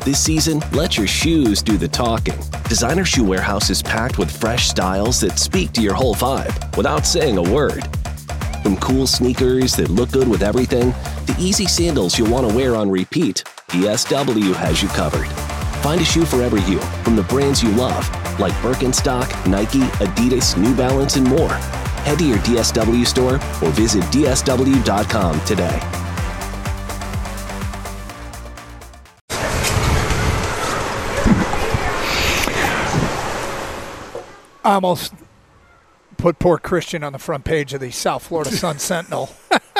This season, let your shoes do the talking. Designer Shoe Warehouse is packed with fresh styles that speak to your whole vibe without saying a word. From cool sneakers that look good with everything, to easy sandals you'll want to wear on repeat, DSW has you covered. Find a shoe for every you, from the brands you love, like Birkenstock, Nike, Adidas, New Balance, and more. Head to your DSW store or visit dsw.com today. I almost put poor Christian on the front page of the South Florida Sun-Sentinel.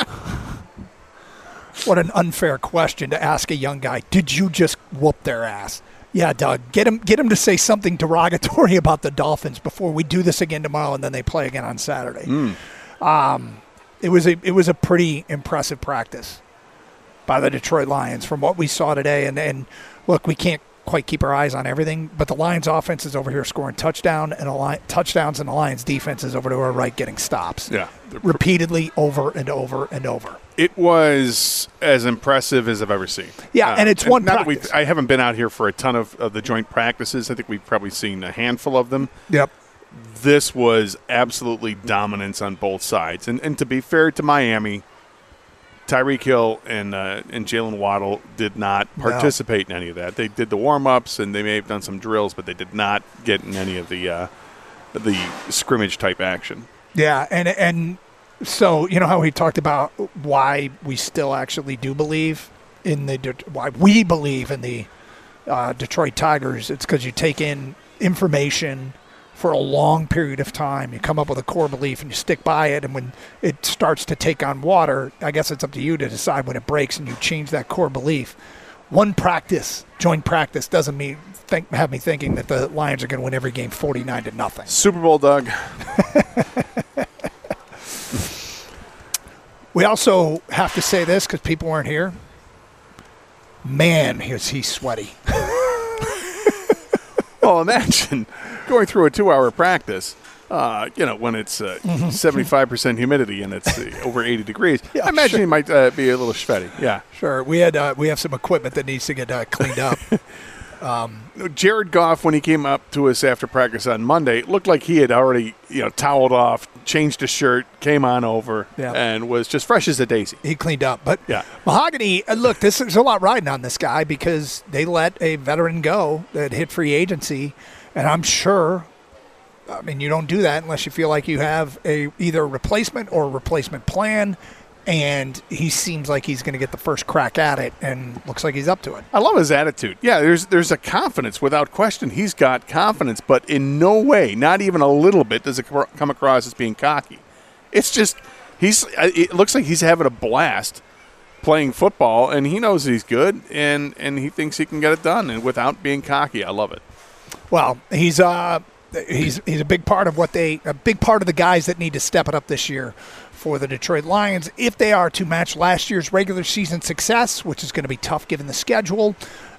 What an unfair question to ask a young guy. Did you just whoop their ass? Yeah, Doug, get him to say something derogatory about the Dolphins before we do this again tomorrow and then they play again on Saturday. It was a pretty impressive practice by the Detroit Lions from what we saw today. And look, we can't quite keep our eyes on everything, but the Lions offense is over here scoring touchdowns, and the Lions defense is over to our right getting stops. Yeah. Repeatedly over and over and over. It was as impressive as I've ever seen. Yeah, and it's one practice. I haven't been out here for a ton of the joint practices. I think we've probably seen a handful of them. Yep. This was absolutely dominance on both sides. And to be fair to Miami, Tyreek Hill and Jalen Waddle did not participate in any of that. They did the warm-ups, and they may have done some drills, but they did not get in any of the scrimmage-type action. Yeah, and so you know how we talked about why we still actually do believe in the Detroit Tigers. It's because you take in information for a long period of time. You come up with a core belief and you stick by it, and when it starts to take on water, I guess it's up to you to decide when it breaks and you change that core belief. One practice, joint practice, doesn't have me thinking that the Lions are going to win every game 49-0. Super Bowl, Doug. We also have to say this because people weren't here. Man, is he sweaty. Well, imagine going through a 2-hour practice, when it's 75% humidity and it's over 80 degrees. Yeah, I imagine he might be a little sweaty. Yeah, sure. We have some equipment that needs to get cleaned up. Jared Goff, when he came up to us after practice on Monday, looked like he had already toweled off, changed his shirt, came on over, and was just fresh as a daisy. He cleaned up. But Mahogany, look, there's a lot riding on this guy because they let a veteran go that hit free agency, and I'm sure, you don't do that unless you feel like you have either a replacement or a replacement plan. And he seems like he's going to get the first crack at it, and looks like he's up to it. I love his attitude. Yeah, there's a confidence without question. He's got confidence, but in no way, not even a little bit, does it come across as being cocky. It's just it looks like he's having a blast playing football, and he knows he's good, and he thinks he can get it done, and without being cocky. I love it. Well, he's a big part of the guys that need to step it up this year for the Detroit Lions if they are to match last year's regular season success, which is going to be tough given the schedule.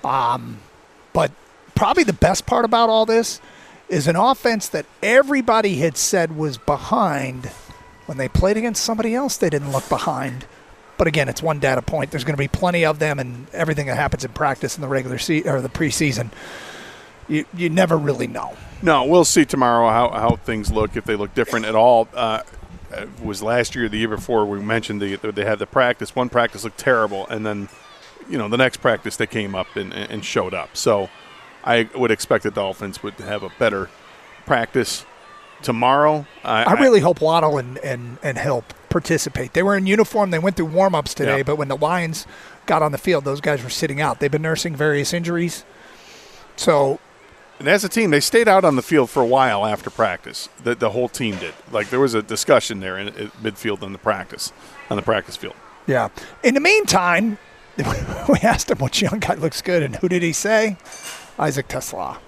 But probably the best part about all this is an offense that everybody had said was behind. When they played against somebody else, they didn't look behind. But again, it's one data point. There's going to be plenty of them, and everything that happens in practice in the regular season or the preseason, you never really know. No, we'll see tomorrow how things look, if they look different at all. Was last year, the year before, we mentioned they had the practice. One practice looked terrible, and then, the next practice they came up and showed up. So I would expect the Dolphins would have a better practice tomorrow. I really hope Waddle and Hill participate. They were in uniform. They went through warm-ups today, but when the Lions got on the field, those guys were sitting out. They've been nursing various injuries. So, and as a team, they stayed out on the field for a while after practice. The whole team did. Like, there was a discussion there in midfield on the practice field. Yeah. In the meantime, we asked him which young guy looks good, and who did he say? Isaac TeSlaa.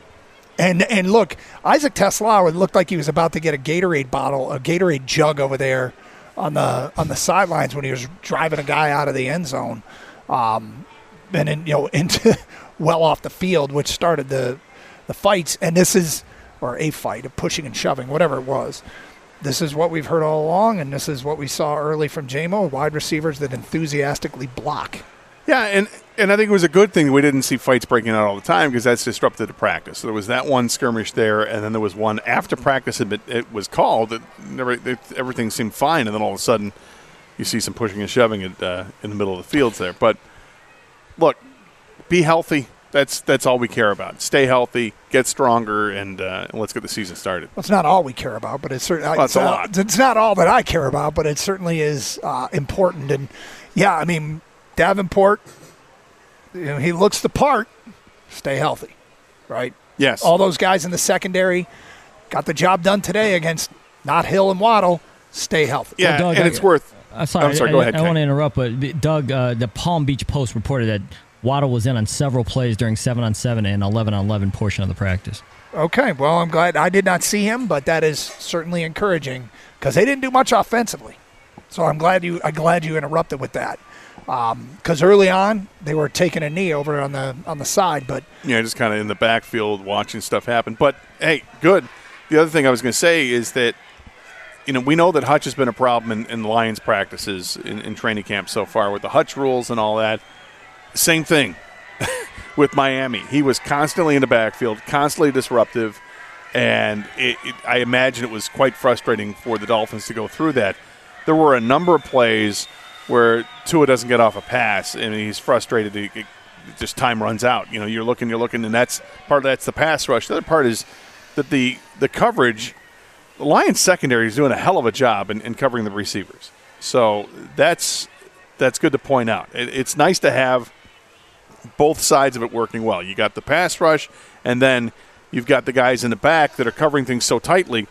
And look, Isaac TeSlaa looked like he was about to get a Gatorade jug over there on the sidelines when he was driving a guy out of the end zone, and then into well off the field, which started the fights. And this is, or a fight of pushing and shoving, whatever it was. This is what we've heard all along, and this is what we saw early from JMO, wide receivers that enthusiastically block. Yeah, and I think it was a good thing we didn't see fights breaking out all the time because that's disrupted the practice. So there was that one skirmish there, and then there was one after practice it was called. Everything seemed fine, and then all of a sudden you see some pushing and shoving in the middle of the fields there. But look, be healthy. That's all we care about. Stay healthy, get stronger, and let's get the season started. Well, it's not all we care about, but it's certainly Well, it's a lot. It's not all that I care about, but it certainly is important. And yeah, I mean, Davenport, he looks the part. Stay healthy, right? Yes. All those guys in the secondary got the job done today against not Hill and Waddle. Stay healthy. Yeah, Well, Doug, and it's worth. Sorry, I'm sorry, go ahead, I Ken. want to interrupt, but Doug, the Palm Beach Post reported that Waddle was in on several plays during 7-on-7 and 11-on-11 portion of the practice. Okay, well, I'm glad I did not see him, but that is certainly encouraging because they didn't do much offensively. So I'm glad you interrupted with that because early on they were taking a knee over on the side, but Yeah, just kind of in the backfield watching stuff happen. But, hey, good. The other thing I was going to say is that, we know that Hutch has been a problem in Lions practices in training camp so far with the Hutch rules and all that. Same thing with Miami. He was constantly in the backfield, constantly disruptive, and I imagine it was quite frustrating for the Dolphins to go through that. There were a number of plays where Tua doesn't get off a pass, and he's frustrated. Just time runs out. You're looking, and that's the pass rush. The other part is that the coverage, the Lions secondary is doing a hell of a job in covering the receivers. So that's good to point out. It's nice to have both sides of it working well. You got the pass rush, and then you've got the guys in the back that are covering things so tightly,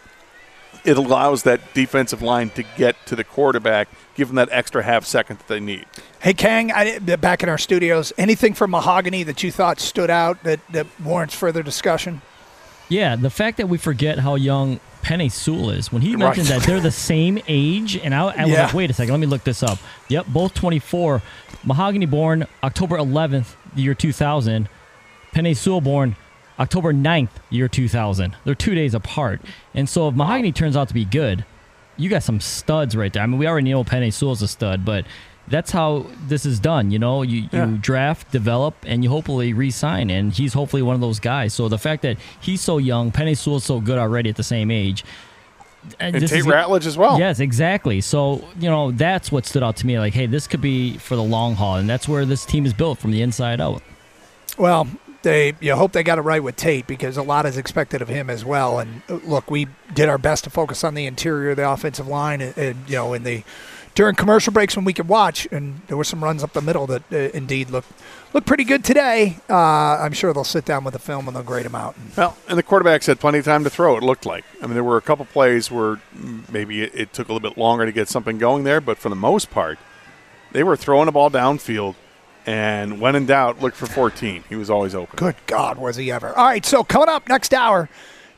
it allows that defensive line to get to the quarterback, give them that extra half second that they need. Hey, Kang, back in our studios, anything from Mahogany that you thought stood out that warrants further discussion? Yeah, the fact that we forget how young Penei Sewell is. When he mentioned that they're the same age, and I was like, wait a second, let me look this up. Yep, both 24. Mahogany born October 11th, year 2000. Penei Sewell born October 9th, year 2000. They're 2 days apart. And so if Mahogany turns out to be good, you got some studs right there. I mean, we already know Penei Sewell's a stud, but that's how this is done. You draft, develop, and you hopefully re-sign, and he's hopefully one of those guys. So the fact that he's so young, Penei Sewell's so good already at the same age. And Tate Ratledge as well. Yes, exactly. So, that's what stood out to me. Like, hey, this could be for the long haul, and that's where this team is built from the inside out. Well, you hope they got it right with Tate because a lot is expected of him as well. And look, we did our best to focus on the interior of the offensive line, and during commercial breaks when we could watch, and there were some runs up the middle that indeed look pretty good today. I'm sure they'll sit down with the film and they'll grade them out. Well, and the quarterbacks had plenty of time to throw, it looked like. I mean, there were a couple plays where maybe it took a little bit longer to get something going there, but for the most part, they were throwing the ball downfield, and when in doubt, look for 14. He was always open. Good God, was he ever. All right, so coming up next hour,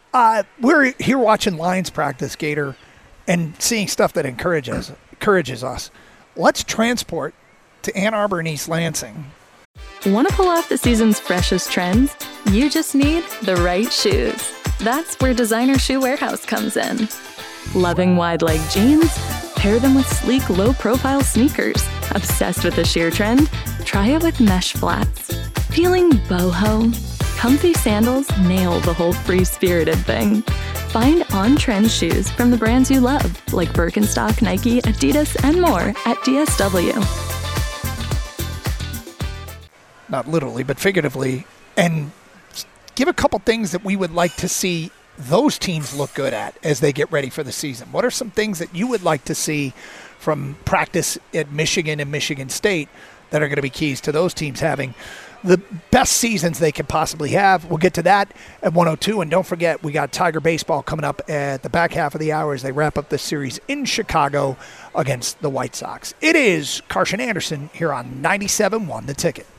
we're here watching Lions practice, Gator, and seeing stuff that encourages us. Let's transport to Ann Arbor and East Lansing. Want to pull off the season's freshest trends? You just need the right shoes. That's where Designer Shoe Warehouse comes in. Loving wide leg jeans? Pair them with sleek, low-profile sneakers. Obsessed with the sheer trend? Try it with mesh flats. Feeling boho? Comfy sandals nail the whole free-spirited thing. Find on-trend shoes from the brands you love, like Birkenstock, Nike, Adidas, and more at DSW. Not literally, but figuratively, and give a couple things that we would like to see those teams look good at as they get ready for the season. What are some things that you would like to see from practice at Michigan and Michigan State that are going to be keys to those teams having the best seasons they could possibly have? We'll get to that at 1:02. And don't forget, we got Tiger Baseball coming up at the back half of the hour as they wrap up this series in Chicago against the White Sox. It is Karsch and Anderson here on 97.1 The Ticket.